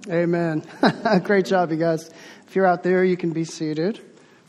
Amen. Great job, you guys. If you're out there, you can be seated.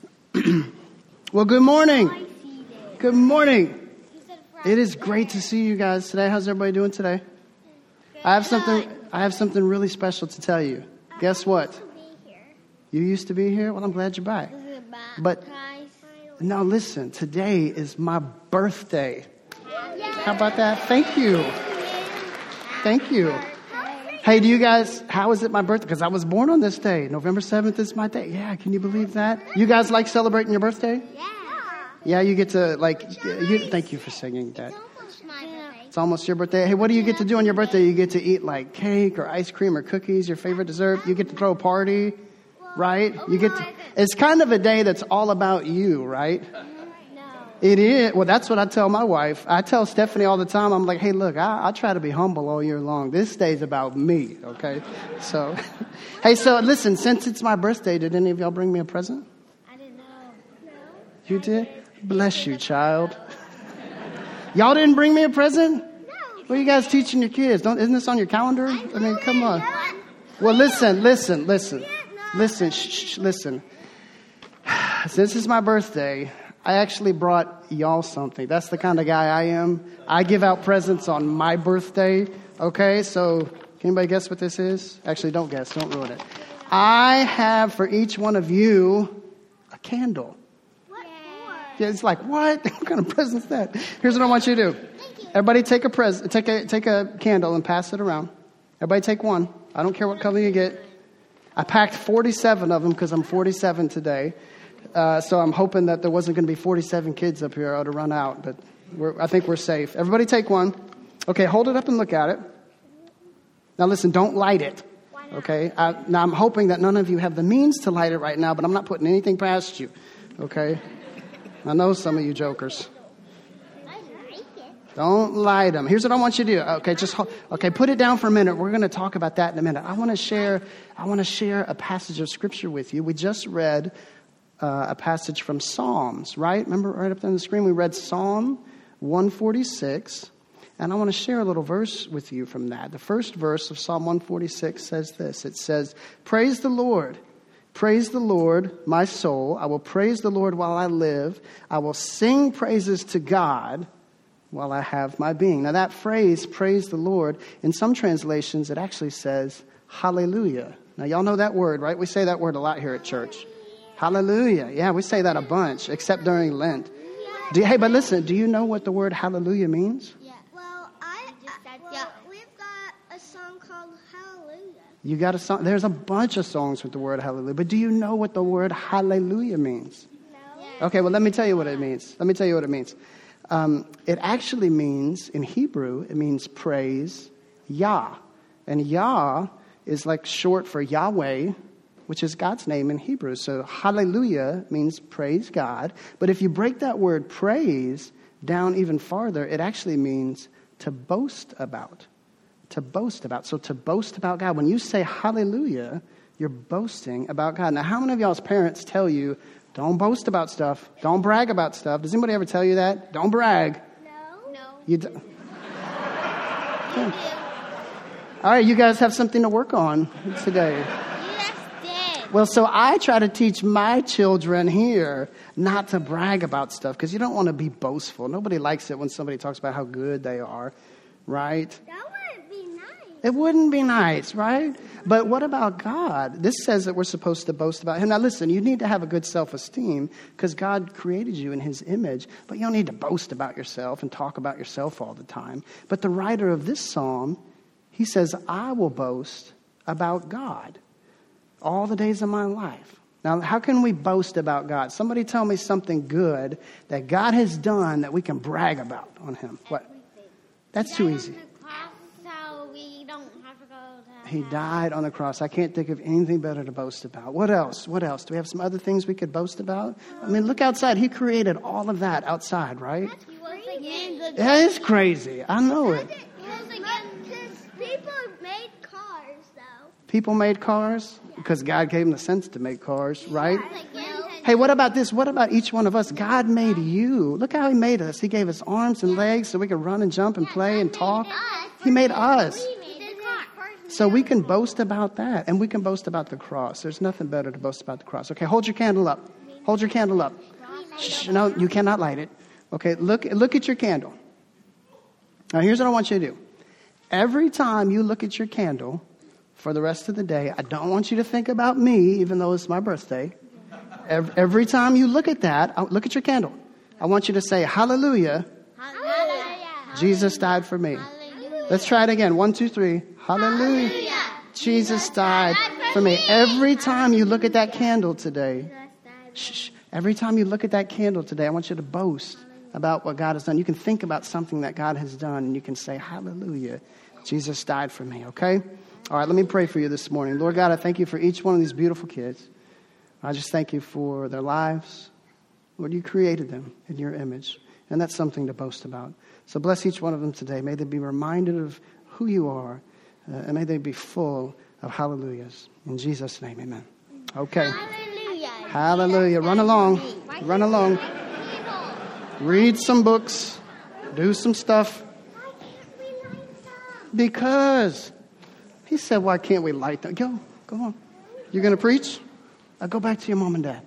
Well, good morning. Good morning. It is great to see you guys today. How's everybody doing today? I have something really special to tell you. Guess what? You used to be here? Well, I'm glad you're back. But now listen, today is my birthday. How about that? Thank you. Thank you. Hey, do you guys, how is it my birthday? Because I was born on this day. November 7th is my day. Yeah, can you believe that? You guys like celebrating your birthday? Yeah. Yeah, you get to thank you for singing that. It's almost my birthday. It's almost your birthday. Hey, what do you get to do on your birthday? You get to eat like cake or ice cream or cookies, your favorite dessert. You get to throw a party, right? It's kind of a day that's all about you, right? It is. Well, that's what I tell my wife. I tell Stephanie all the time. I'm like, hey, look, I try to be humble all year long. This day's about me, okay? So, hey, so listen, since it's my birthday, did any of y'all bring me a present? I didn't know. No. You did? Bless you, child. Y'all didn't bring me a present? No. What are you guys teaching your kids? Isn't this on your calendar? I mean, come on. Well, listen. Listen. Shh, listen. Since it's my birthday, I actually brought y'all something. That's the kind of guy I am. I give out presents on my birthday. Okay, so can anybody guess what this is? Actually, don't guess. Don't ruin it. I have for each one of you a candle. What for? Yeah, it's like, what? What kind of present is that? Here's what I want you to do. Everybody take a candle and pass it around. Everybody take one. I don't care what color you get. I packed 47 of them because I'm 47 today. So I'm hoping that there wasn't going to be 47 kids up here. I ought to run out, but I think we're safe. Everybody take one. Okay, hold it up and look at it. Now listen, don't light it. Okay? Now I'm hoping that none of you have the means to light it right now, but I'm not putting anything past you. Okay? I know some of you jokers. I like it. Don't light them. Here's what I want you to do. Okay, put it down for a minute. We're going to talk about that in a minute. I want to share a passage of scripture with you. We just read a passage from Psalms, right? Remember right up there on the screen, we read Psalm 146, and I want to share a little verse with you from that. The first verse of Psalm 146 says this. It says, praise the Lord, my soul. I will praise the Lord while I live. I will sing praises to God while I have my being. Now that phrase, praise the Lord, in some translations, it actually says, hallelujah. Now y'all know that word, right? We say that word a lot here at church. Hallelujah. Yeah, we say that a bunch, except during Lent. Hey, but listen, do you know what the word hallelujah means? Yeah. Well, we've got a song called Hallelujah. You got a song? There's a bunch of songs with the word hallelujah. But do you know what the word hallelujah means? No. Okay, well, let me tell you what it means. It actually means, in Hebrew, it means praise Yah. And Yah is like short for Yahweh, which is God's name in Hebrew. So hallelujah means praise God. But if you break that word praise down even farther, it actually means to boast about. To boast about. So to boast about God. When you say hallelujah, you're boasting about God. Now, how many of y'all's parents tell you, don't boast about stuff. Don't brag about stuff. Does anybody ever tell you that? Don't brag. No. You do. Okay. All right, you guys have something to work on today. Well, so I try to teach my children here not to brag about stuff because you don't want to be boastful. Nobody likes it when somebody talks about how good they are, right? That wouldn't be nice. It wouldn't be nice, right? But what about God? This says that we're supposed to boast about Him. Now, listen, you need to have a good self-esteem because God created you in His image, but you don't need to boast about yourself and talk about yourself all the time. But the writer of this psalm, he says, I will boast about God all the days of my life. Now, how can we boast about God? Somebody tell me something good that God has done that we can brag about on Him. What? That's too easy. So we don't have to go to He died on the cross. I can't think of anything better to boast about. What else? Do we have some other things we could boast about? I mean, look outside. He created all of that outside, right? That is crazy. I know it. People made cars, though. People made cars? Because God gave them the sense to make cars, right? Hey, what about this? What about each one of us? God made you. Look how He made us. He gave us arms and legs so we could run and jump and play and talk. He made us. So we can boast about that, and we can boast about the cross. There's nothing better to boast about the cross. Okay, hold your candle up. Hold your candle up. Shh, no, you cannot light it. Okay, look at your candle. Now, here's what I want you to do. Every time you look at your candle for the rest of the day, I don't want you to think about me, even though it's my birthday. Every time you look at that, look at your candle. I want you to say, hallelujah, Jesus died for me. Let's try it again. 1, 2, 3. Hallelujah. Jesus died for me. Every time you look at that candle today, every time you look at that candle today, I want you to boast about what God has done. You can think about something that God has done, and you can say, hallelujah, Jesus died for me, okay? All right, let me pray for you this morning. Lord God, I thank you for each one of these beautiful kids. I just thank you for their lives. Lord, you created them in your image, and that's something to boast about. So bless each one of them today. May they be reminded of who you are, and may they be full of hallelujahs. In Jesus' name, amen. Okay. Hallelujah. Hallelujah. Run along. Run along. Read some books. Do some stuff. Because he said, why can't we light them? Go on. You're going to preach? Go back to your mom and dad.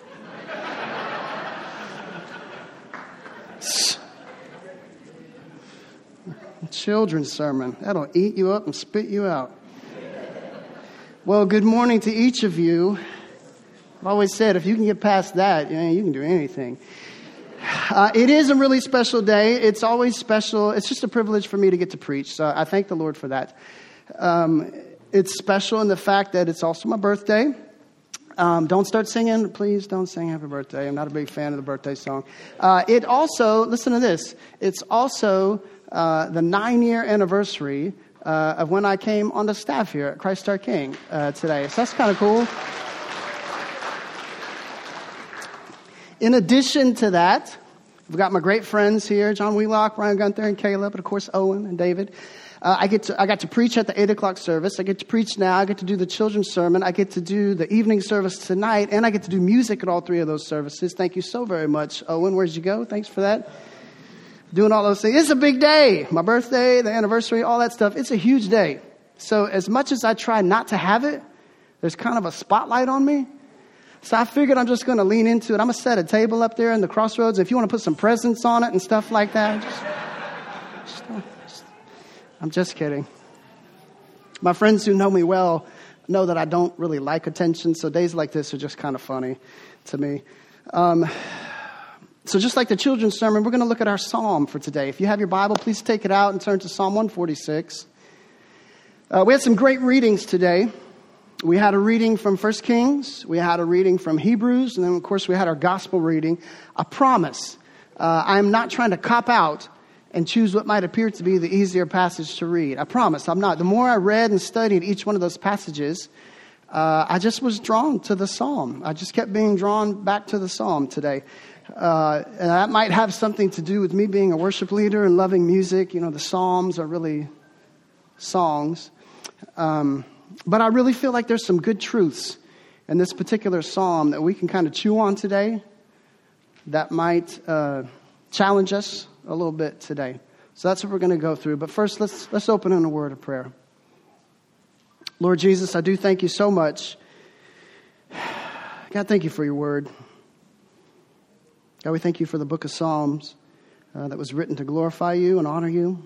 Children's sermon. That'll eat you up and spit you out. Well, good morning to each of you. I've always said, if you can get past that, you can do anything. It is a really special day. It's always special. It's just a privilege for me to get to preach. So I thank the Lord for that. It's special in the fact that it's also my birthday. Don't start singing. Please don't sing happy birthday. I'm not a big fan of the birthday song. It also, listen to this. It's also the 9-year anniversary of when I came on the staff here at Christ Our King today. So that's kind of cool. In addition to that, we've got my great friends here, John Wheelock, Ryan Gunther, and Caleb, and of course Owen and David. I got to preach at the 8 o'clock service. I get to preach now. I get to do the children's sermon. I get to do the evening service tonight, and I get to do music at all 3 of those services. Thank you so very much, Owen. Where'd you go? Thanks for that. Doing all those things. It's a big day. My birthday, the anniversary, all that stuff. It's a huge day. So as much as I try not to have it, there's kind of a spotlight on me. So I figured I'm just going to lean into it. I'm going to set a table up there in the crossroads. If you want to put some presents on it and stuff like that. I'm just kidding. My friends who know me well know that I don't really like attention. So days like this are just kind of funny to me. So just like the children's sermon, we're going to look at our psalm for today. If you have your Bible, please take it out and turn to Psalm 146. We had some great readings today. We had a reading from 1 Kings. We had a reading from Hebrews. And then, of course, we had our gospel reading. I promise, I'm not trying to cop out and choose what might appear to be the easier passage to read. I promise, I'm not. The more I read and studied each one of those passages, I just was drawn to the psalm. I just kept being drawn back to the psalm today. And that might have something to do with me being a worship leader and loving music. The psalms are really songs. But I really feel like there's some good truths in this particular psalm that we can kind of chew on today that might challenge us a little bit today. So that's what we're going to go through. But first, let's open in a word of prayer. Lord Jesus, I do thank you so much. God, thank you for your word. God, we thank you for the book of Psalms that was written to glorify you and honor you.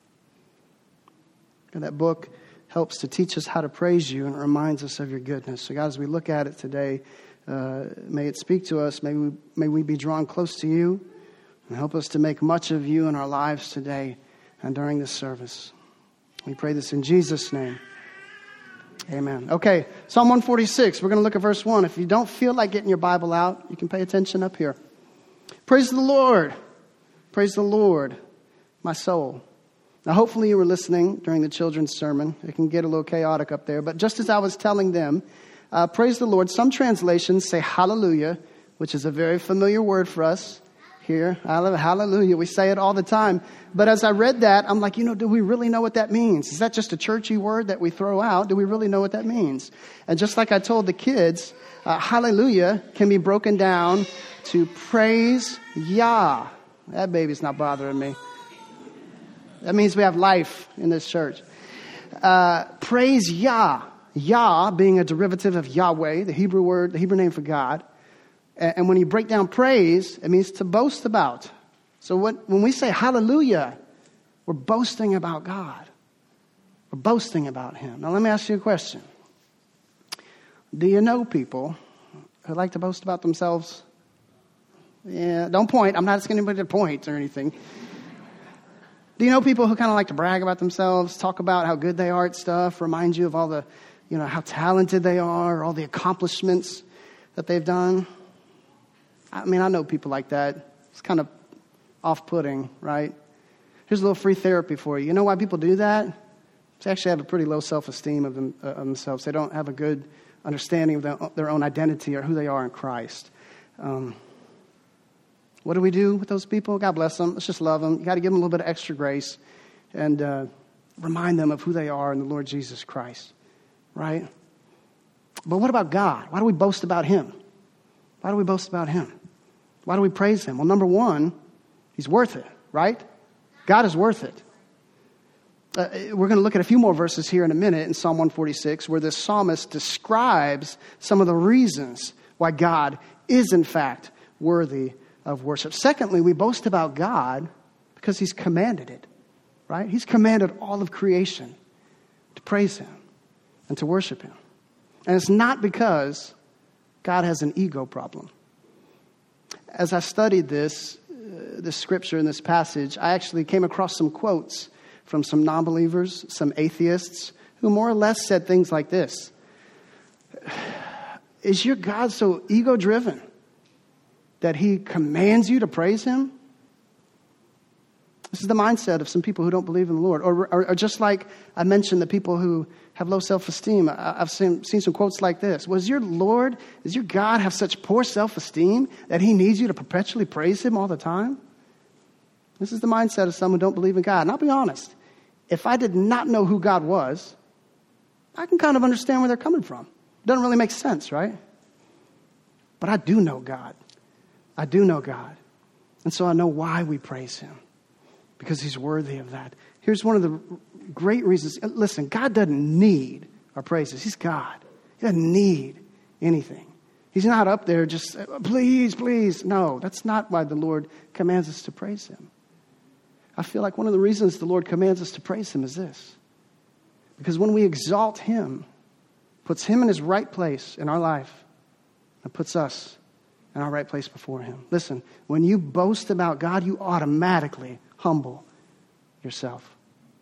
God, that book helps to teach us how to praise you and it reminds us of your goodness. So God, as we look at it today, may it speak to us. May we be drawn close to you and help us to make much of you in our lives today and during this service. We pray this in Jesus' name. Amen. Okay, Psalm 146. We're going to look at verse 1. If you don't feel like getting your Bible out, you can pay attention up here. Praise the Lord. Praise the Lord, my soul. Now, hopefully you were listening during the children's sermon. It can get a little chaotic up there. But just as I was telling them, praise the Lord. Some translations say hallelujah, which is a very familiar word for us here. Hallelujah. We say it all the time. But as I read that, I'm like, do we really know what that means? Is that just a churchy word that we throw out? Do we really know what that means? And just like I told the kids, hallelujah can be broken down to praise Yah. That baby's not bothering me. That means we have life in this church. Praise Yah. Yah being a derivative of Yahweh, the Hebrew word, the Hebrew name for God. And when you break down praise, it means to boast about. So when we say hallelujah, we're boasting about God. We're boasting about him. Now let me ask you a question. Do you know people who like to boast about themselves? Yeah, don't point. I'm not asking anybody to point or anything. Do you know people who kind of like to brag about themselves, talk about how good they are at stuff, remind you of all the, how talented they are, all the accomplishments that they've done? I mean, I know people like that. It's kind of off-putting, right? Here's a little free therapy for you. You know why people do that? They actually have a pretty low self-esteem of themselves. They don't have a good understanding of their own identity or who they are in Christ. What do we do with those people? God bless them. Let's just love them. You got to give them a little bit of extra grace and remind them of who they are in the Lord Jesus Christ, right? But what about God? Why do we boast about him? Why do we boast about him? Why do we praise him? Well, number one, he's worth it, right? God is worth it. We're going to look at a few more verses here in a minute in Psalm 146 where the psalmist describes some of the reasons why God is in fact worthy of worship. Secondly, we boast about God because he's commanded it, right? He's commanded all of creation to praise him and to worship him. And it's not because God has an ego problem. As I studied this scripture in this passage, I actually came across some quotes from some non-believers, some atheists, who more or less said things like this. Is your God so ego-driven that he commands you to praise him? This is the mindset of some people who don't believe in the Lord. Or just like I mentioned, the people who have low self-esteem. I've seen some quotes like this. Does your God have such poor self-esteem that he needs you to perpetually praise him all the time? This is the mindset of some who don't believe in God. And I'll be honest, if I did not know who God was, I can kind of understand where they're coming from. It doesn't really make sense, right? But I do know God. I do know God. And so I know why we praise him. Because he's worthy of that. Here's one of the great reasons. Listen, God doesn't need our praises. He's God. He doesn't need anything. He's not up there just, please, please. No, that's not why the Lord commands us to praise him. I feel like one of the reasons the Lord commands us to praise him is this. Because when we exalt him, puts him in his right place in our life, and puts us in our right place before him. Listen, when you boast about God, you automatically humble yourself.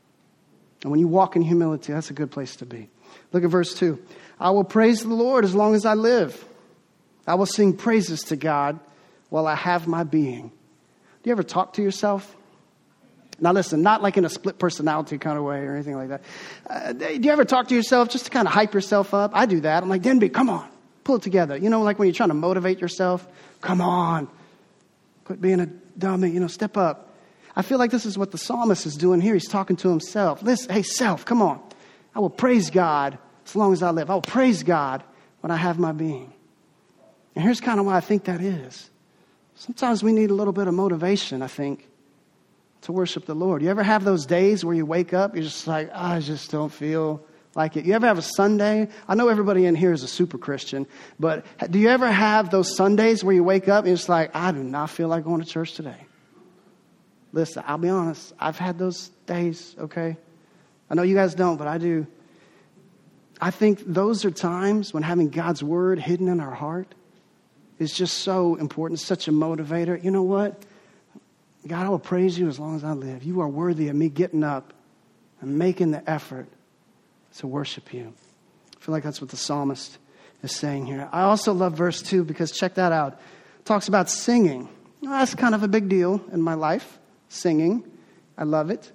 And when you walk in humility, that's a good place to be. Look at verse 2. I will praise the Lord as long as I live. I will sing praises to God while I have my being. Do you ever talk to yourself? Now listen, not like in a split personality kind of way or anything like that. Do you ever talk to yourself just to kind of hype yourself up? I do that. I'm like, Denby, come on, pull it together. You know, like when you're trying to motivate yourself, come on, quit being a dummy, step up. I feel like this is what the psalmist is doing here. He's talking to himself. Listen, hey, self, come on. I will praise God as long as I live. I will praise God when I have my being. And here's kind of why I think that is. Sometimes we need a little bit of motivation, I think, to worship the Lord. You ever have those days where you wake up, you're just like, I just don't feel like it. You ever have a Sunday? I know everybody in here is a super Christian, but do you ever have those Sundays where you wake up and you're just like, I do not feel like going to church today? Listen, I'll be honest. I've had those days, okay? I know you guys don't, but I do. I think those are times when having God's word hidden in our heart is just so important, such a motivator. You know what? God, I will praise you as long as I live. You are worthy of me getting up and making the effort to worship you. I feel like that's what the psalmist is saying here. I also love verse 2 because check that out. It talks about singing. Well, that's kind of a big deal in my life, singing. I love it.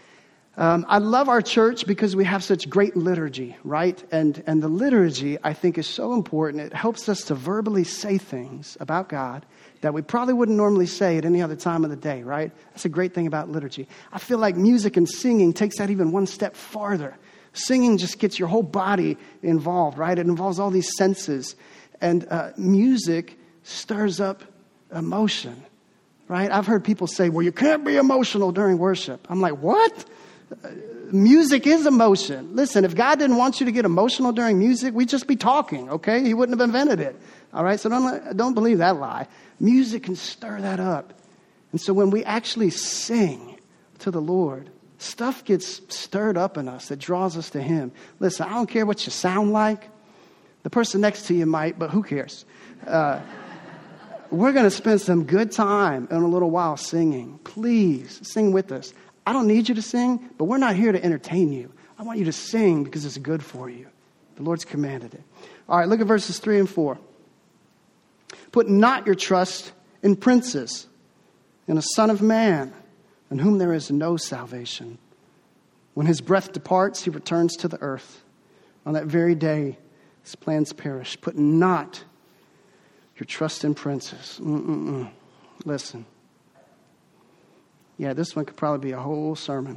I love our church because we have such great liturgy, right? And the liturgy, I think, is so important. It helps us to verbally say things about God that we probably wouldn't normally say at any other time of the day, right? That's a great thing about liturgy. I feel like music and singing takes that even one step farther. Singing just gets your whole body involved, right? It involves all these senses. And music stirs up emotion, right? I've heard people say, well, you can't be emotional during worship. I'm like, what? Music is emotion. Listen, if God didn't want you to get emotional during music, we'd just be talking, okay? He wouldn't have invented it. All right? So don't believe that lie. Music can stir that up. And so when we actually sing to the Lord, stuff gets stirred up in us that draws us to him. Listen, I don't care what you sound like. The person next to you might, but who cares? We're going to spend some good time in a little while singing. Please sing with us. I don't need you to sing, but we're not here to entertain you. I want you to sing because it's good for you. The Lord's commanded it. All right, look at verses 3 and 4. Put not your trust in princes, in a son of man, in whom there is no salvation. When his breath departs, he returns to the earth. On that very day, his plans perish. Put not your trust in princes. Listen. Yeah, this one could probably be a whole sermon.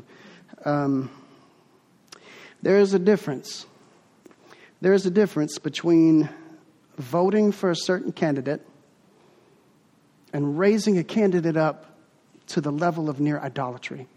There is a difference. There is a difference between voting for a certain candidate and raising a candidate up to the level of near idolatry.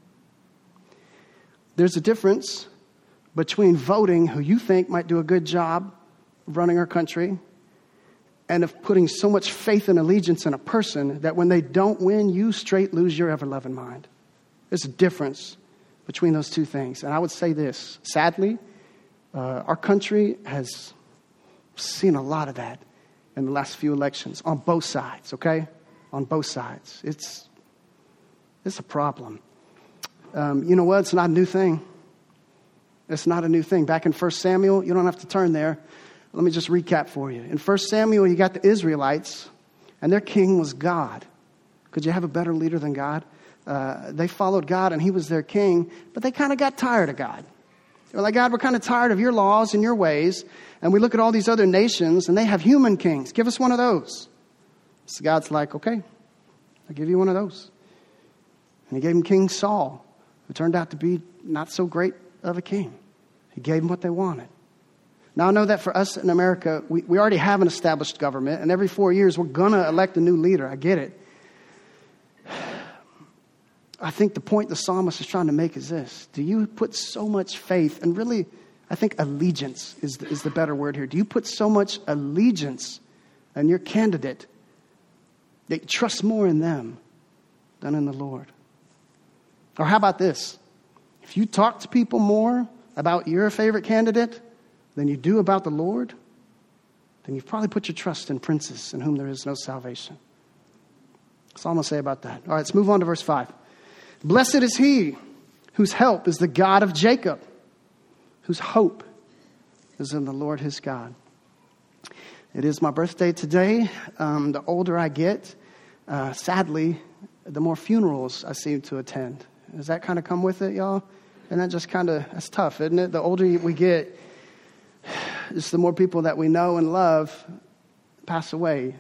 There's a difference between voting who you think might do a good job of running our country and of putting so much faith and allegiance in a person that when they don't win, you straight lose your ever-loving mind. There's a difference between those two things. And I would say this, sadly, our country has seen a lot of that in the last few elections on both sides, okay? On both sides. It's a problem. You know what? It's not a new thing. It's not a new thing. Back in 1 Samuel, you don't have to turn there. Let me just recap for you. In 1 Samuel, you got the Israelites, and their king was God. Could you have a better leader than God? They followed God, and he was their king, but they kind of got tired of God. They were like, God, we're kind of tired of your laws and your ways. And we look at all these other nations, and they have human kings. Give us one of those. So God's like, okay, I'll give you one of those. And he gave him King Saul, who turned out to be not so great of a king. He gave them what they wanted. Now, I know that for us in America, we already have an established government, and every 4 years we're going to elect a new leader. I get it. I think the point the psalmist is trying to make is this. Do you put so much faith, and really, I think allegiance is the better word here. Do you put so much allegiance in your candidate that you trust more in them than in the Lord? Or how about this? If you talk to people more about your favorite candidate than you do about the Lord, then you've probably put your trust in princes in whom there is no salvation. That's all I'm going to say about that. All right, let's move on to verse 5. Blessed is he whose help is the God of Jacob, whose hope is in the Lord his God. It is my birthday today. The older I get, sadly, the more funerals I seem to attend. Does that kind of come with it, y'all? And that just that's tough, isn't it? The older we get, it's the more people that we know and love pass away.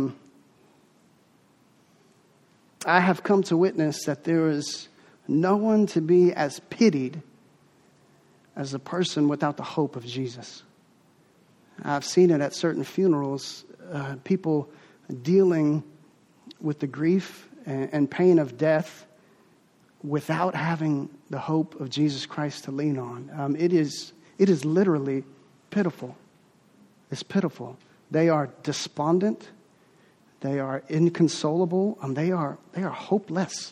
I have come to witness that there is no one to be as pitied as a person without the hope of Jesus. I've seen it at certain funerals, people dealing with the grief and pain of death without having the hope of Jesus Christ to lean on. It is literally pitiful. It's pitiful. They are despondent. They are inconsolable. They are hopeless.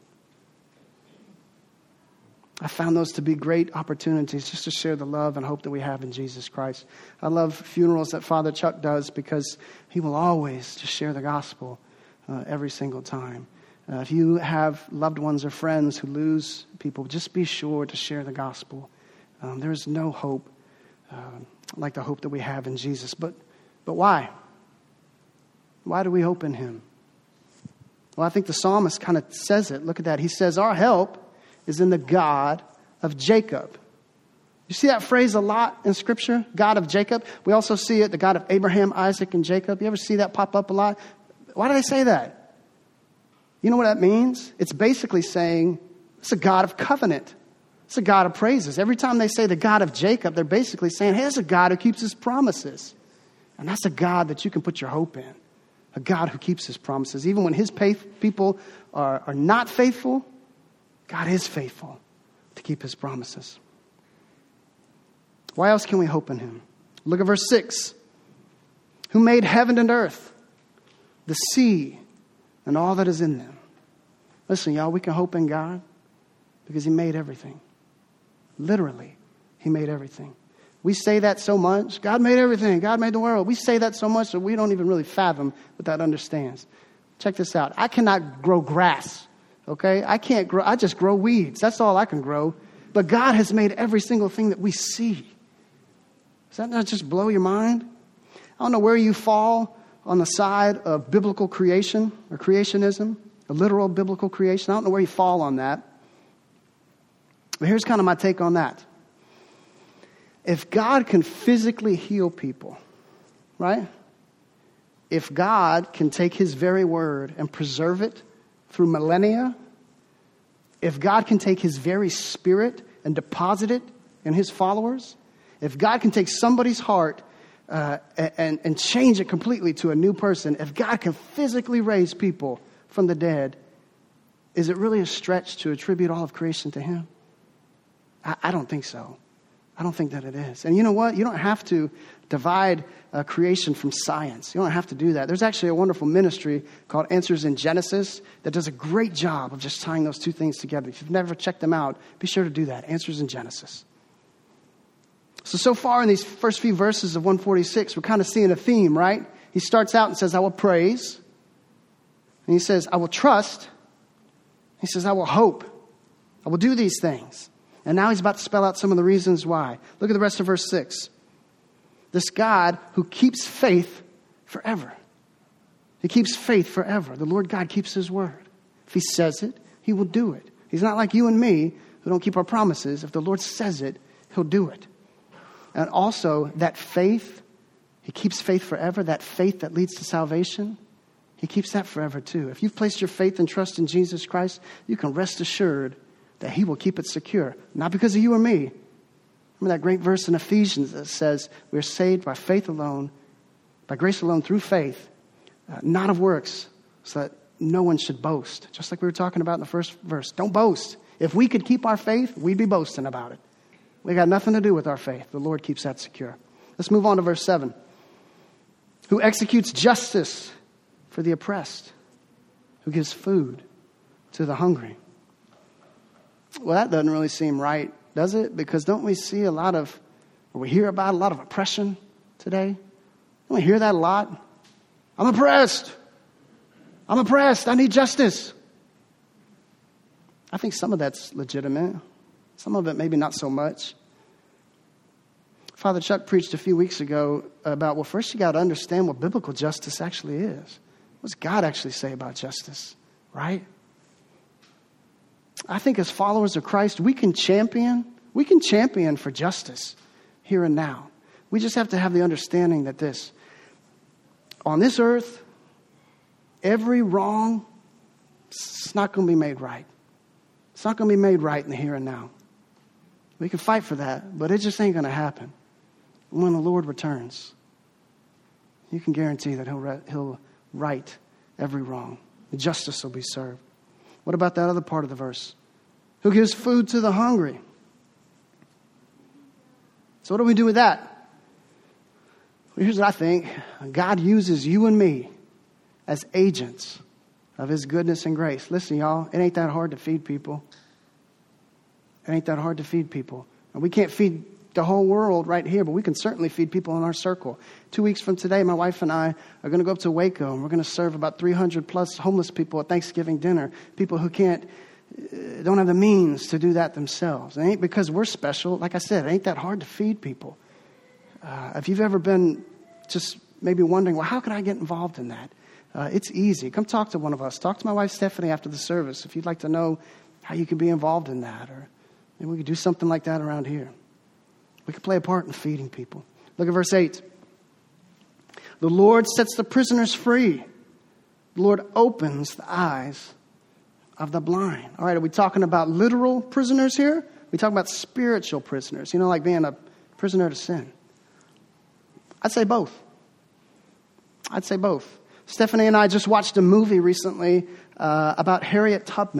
I found those to be great opportunities just to share the love and hope that we have in Jesus Christ. I love funerals that Father Chuck does because he will always just share the gospel every single time. If you have loved ones or friends who lose people, just be sure to share the gospel. There is no hope like the hope that we have in Jesus. But why? Why do we hope in him? Well, I think the psalmist kind of says it. Look at that. He says, our help is in the God of Jacob. You see that phrase a lot in Scripture? God of Jacob. We also see it, the God of Abraham, Isaac, and Jacob. You ever see that pop up a lot? Why do they say that? You know what that means? It's basically saying it's a God of covenant. It's a God of praises. Every time they say the God of Jacob, they're basically saying, hey, it's a God who keeps his promises. And that's a God that you can put your hope in. A God who keeps his promises. Even when his people are not faithful, God is faithful. keep his promises. Why else can we hope in him? Look at verse 6. Who made heaven and earth, the sea, and all that is in them. Listen, y'all, we can hope in God because he made everything. Literally, he made everything. We say that so much. God made everything. God made the world. We say that so much that we don't even really fathom what that understands. Check this out. I cannot grow grass, okay? I just grow weeds. That's all I can grow. But God has made every single thing that we see. Does that not just blow your mind? I don't know where you fall on the side of biblical creation or creationism, a literal biblical creation. I don't know where you fall on that. But here's kind of my take on that. If God can physically heal people, right? If God can take his very word and preserve it through millennia, if God can take his very spirit and deposit it in his followers, if God can take somebody's heart and change it completely to a new person, if God can physically raise people from the dead, is it really a stretch to attribute all of creation to him? I don't think so. I don't think that it is. And you know what? You don't have to divide creation from science. You don't have to do that. There's actually a wonderful ministry called Answers in Genesis that does a great job of just tying those two things together. If you've never checked them out, be sure to do that. Answers in Genesis. So far in these first few verses of 146, we're kind of seeing a theme, right? He starts out and says, I will praise. And he says, I will trust. He says, I will hope. I will do these things. And now he's about to spell out some of the reasons why. Look at the rest of verse 6. This God who keeps faith forever. He keeps faith forever. The Lord God keeps his word. If he says it, he will do it. He's not like you and me who don't keep our promises. If the Lord says it, he'll do it. And also that faith, he keeps faith forever. That faith that leads to salvation, he keeps that forever too. If you've placed your faith and trust in Jesus Christ, you can rest assured that he will keep it secure. Not because of you or me. Remember that great verse in Ephesians that says, we're saved by faith alone, by grace alone, through faith, not of works, so that no one should boast. Just like we were talking about in the first verse. Don't boast. If we could keep our faith, we'd be boasting about it. We got nothing to do with our faith. The Lord keeps that secure. Let's move on to verse 7. Who executes justice for the oppressed, who gives food to the hungry. Well, that doesn't really seem right, does it? Because don't we see a lot of, or we hear about a lot of oppression today? Don't we hear that a lot? I'm oppressed. I'm oppressed. I need justice. I think some of that's legitimate. Some of it maybe not so much. Father Chuck preached a few weeks ago about, well, first you got to understand what biblical justice actually is. What does God actually say about justice, right? I think as followers of Christ, we can champion for justice here and now. We just have to have the understanding that on this earth, every wrong, it's not going to be made right. It's not going to be made right in the here and now. We can fight for that, but it just ain't going to happen. When the Lord returns, you can guarantee that he'll right every wrong. The justice will be served. What about that other part of the verse? Who gives food to the hungry? So what do we do with that? Well, here's what I think. God uses you and me as agents of his goodness and grace. Listen, y'all, it ain't that hard to feed people. It ain't that hard to feed people. And we can't feed the whole world right here, but we can certainly feed people in our circle. 2 weeks from today, my wife and I are going to go up to Waco, and we're going to serve about 300 plus homeless people at Thanksgiving dinner, people who don't have the means to do that themselves. It ain't because we're special. Like I said, it ain't that hard to feed people. If you've ever been just maybe wondering, well, how can I get involved in that? It's easy. Come talk to one of us. Talk to my wife, Stephanie, after the service if you'd like to know how you can be involved in that, or maybe we could do something like that around here. We can play a part in feeding people. Look at verse 8. The Lord sets the prisoners free. The Lord opens the eyes of the blind. All right, are we talking about literal prisoners here? We talking about spiritual prisoners, like being a prisoner to sin. I'd say both. Stephanie and I just watched a movie recently about Harriet Tubman.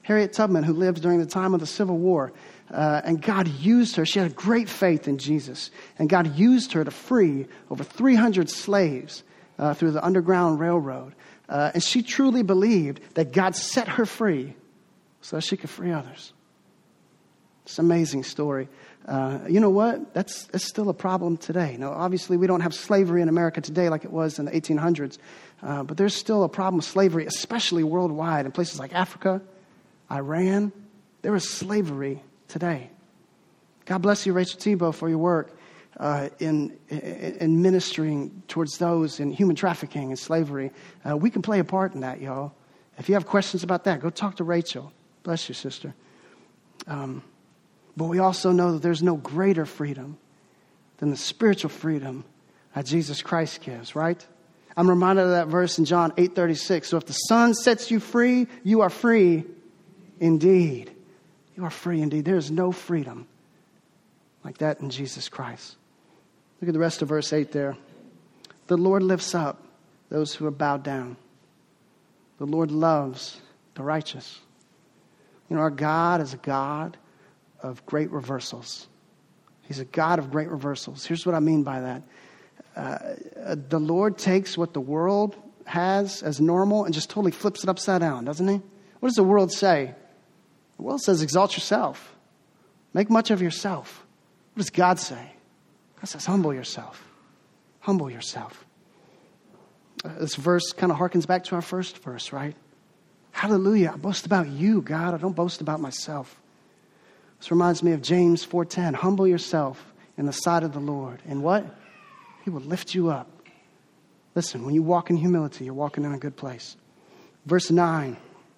Harriet Tubman, who lived during the time of the Civil War. And God used her. She had a great faith in Jesus. And God used her to free over 300 slaves through the Underground Railroad. And she truly believed that God set her free so she could free others. It's an amazing story. You know what? That's still a problem today. Now, obviously, we don't have slavery in America today like it was in the 1800s. But there's still a problem with slavery, especially worldwide in places like Africa, Iran. There is slavery today. God bless you, Rachel Tebow, for your work in ministering towards those in human trafficking and slavery. We can play a part in that, y'all. If you have questions about that, go talk to Rachel. Bless you, sister. But we also know that there's no greater freedom than the spiritual freedom that Jesus Christ gives, right? I'm reminded of that verse in John 8:36. So if the Son sets you free, you are free indeed. You are free indeed. There is no freedom like that in Jesus Christ. Look at the rest of verse 8 there. The Lord lifts up those who are bowed down. The Lord loves the righteous. You know, our God is a God of great reversals. He's a God of great reversals. Here's what I mean by that. The Lord takes what the world has as normal and just totally flips it upside down, doesn't he? What does the world say? The world says, exalt yourself. Make much of yourself. What does God say? God says, humble yourself. Humble yourself. This verse kind of harkens back to our first verse, right? Hallelujah. I boast about you, God. I don't boast about myself. This reminds me of James 4:10. Humble yourself in the sight of the Lord. And what? He will lift you up. Listen, when you walk in humility, you're walking in a good place. Verse 9.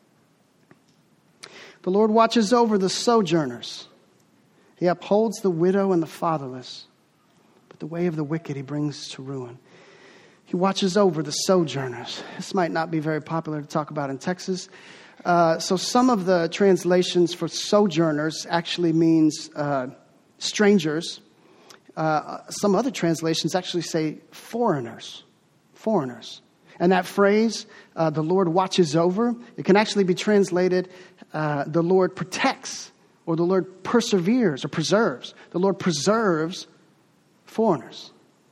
The Lord watches over the sojourners. He upholds the widow and the fatherless. But the way of the wicked he brings to ruin. He watches over the sojourners. This might not be very popular to talk about in Texas. So some of the translations for sojourners actually means strangers. Some other translations actually say foreigners. Foreigners. And that phrase, the Lord watches over, it can actually be translated, the Lord protects, or the Lord perseveres or preserves. The Lord preserves foreigners.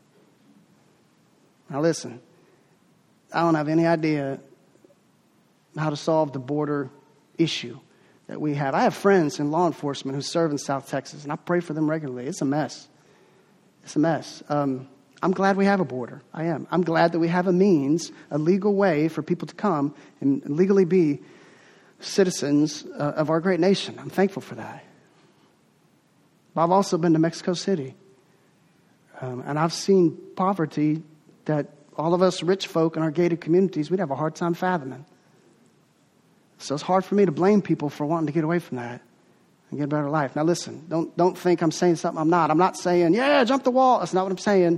Now listen, I don't have any idea how to solve the border issue that we have. I have friends in law enforcement who serve in South Texas, and I pray for them regularly. It's a mess. It's a mess. I'm glad we have a border. I am. I'm glad that we have a means, a legal way for people to come and legally be citizens of our great nation. I'm thankful for that. But I've also been to Mexico City. And I've seen poverty that all of us rich folk in our gated communities, we'd have a hard time fathoming. So it's hard for me to blame people for wanting to get away from that and get a better life. Now listen, don't think I'm saying something I'm not. I'm not saying, yeah, jump the wall. That's not what I'm saying.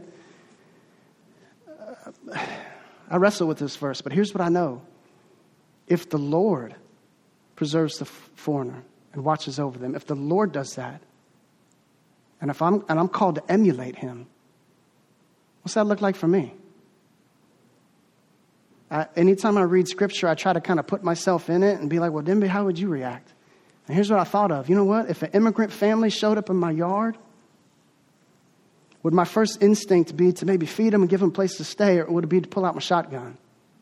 I wrestle with this verse, but here's what I know. If the Lord preserves the foreigner and watches over them, if the Lord does that, and I'm called to emulate him, what's that look like for me? Anytime I read scripture, I try to kind of put myself in it and be like, well, Denby, how would you react? And here's what I thought of. You know what? If an immigrant family showed up in my yard, would my first instinct be to maybe feed them and give them a place to stay, or would it be to pull out my shotgun?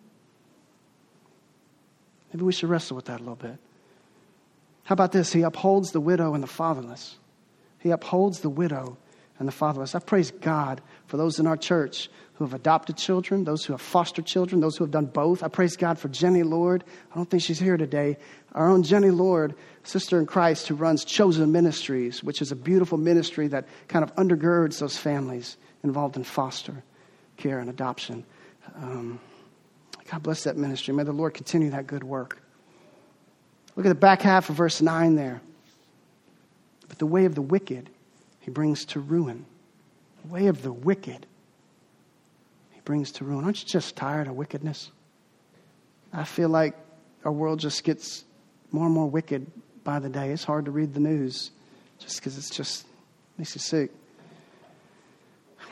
Maybe we should wrestle with that a little bit. How about this? He upholds the widow and the fatherless. He upholds the widow and the fatherless. I praise God for those in our church who have adopted children, those who have fostered children, those who have done both. I praise God for Jenny Lord. I don't think she's here today. Our own Jenny Lord, sister in Christ, who runs Chosen Ministries, which is a beautiful ministry that kind of undergirds those families involved in foster care and adoption. God bless that ministry. May the Lord continue that good work. Look at the back half of verse 9 there. But the way of the wicked he brings to ruin. The way of the wicked he brings to ruin. Aren't you just tired of wickedness? I feel like our world just gets more and more wicked by the day. It's hard to read the news just because it's just makes you sick.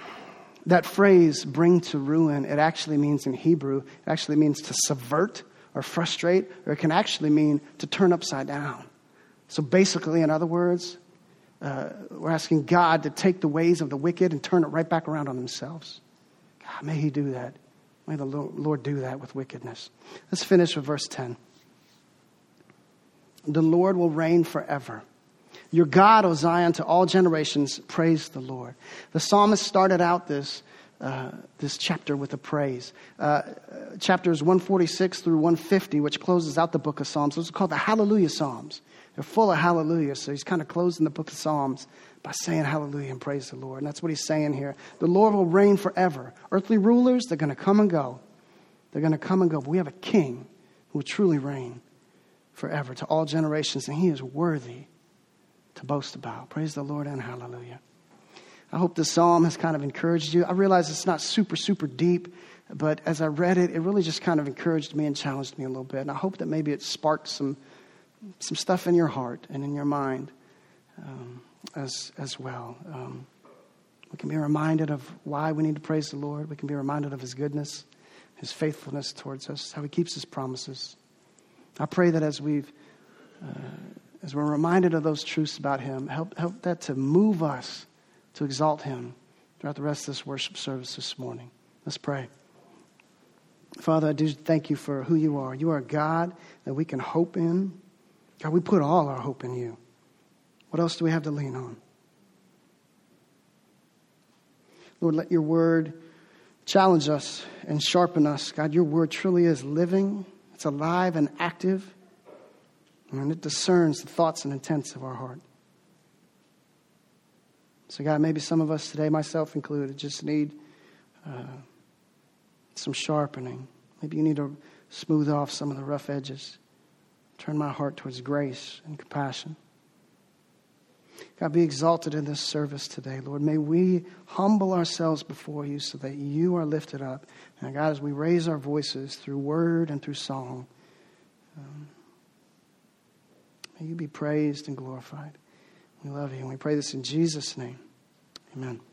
That phrase, bring to ruin, it actually means in Hebrew, it actually means to subvert or frustrate, or it can actually mean to turn upside down. So basically, in other words, we're asking God to take the ways of the wicked and turn it right back around on themselves. God, may he do that. May the Lord do that with wickedness. Let's finish with verse 10. The Lord will reign forever. Your God, O Zion, to all generations, praise the Lord. The psalmist started out this chapter with a praise. Chapters 146 through 150, which closes out the book of Psalms. Those are called the Hallelujah Psalms. They're full of hallelujah. So he's kind of closing the book of Psalms by saying hallelujah and praise the Lord. And that's what he's saying here. The Lord will reign forever. Earthly rulers, they're going to come and go. They're going to come and go. But we have a king who will truly reign forever to all generations. And he is worthy to boast about. Praise the Lord and hallelujah. I hope this psalm has kind of encouraged you. I realize it's not super, super deep. But as I read it, it really just kind of encouraged me and challenged me a little bit. And I hope that maybe it sparked some stuff in your heart and in your mind as well. We can be reminded of why we need to praise the Lord. We can be reminded of his goodness, his faithfulness towards us, how he keeps his promises. I pray that as we're reminded of those truths about him, help that to move us to exalt him throughout the rest of this worship service this morning. Let's pray. Father, I do thank you for who you are. You are a God that we can hope in. God, we put all our hope in you. What else do we have to lean on? Lord, let your word challenge us and sharpen us. God, your word truly is living. It's alive and active. And it discerns the thoughts and intents of our heart. So God, maybe some of us today, myself included, just need some sharpening. Maybe you need to smooth off some of the rough edges. Turn my heart towards grace and compassion. God, be exalted in this service today, Lord. May we humble ourselves before you so that you are lifted up. And God, as we raise our voices through word and through song, may you be praised and glorified. We love you, and we pray this in Jesus' name. Amen.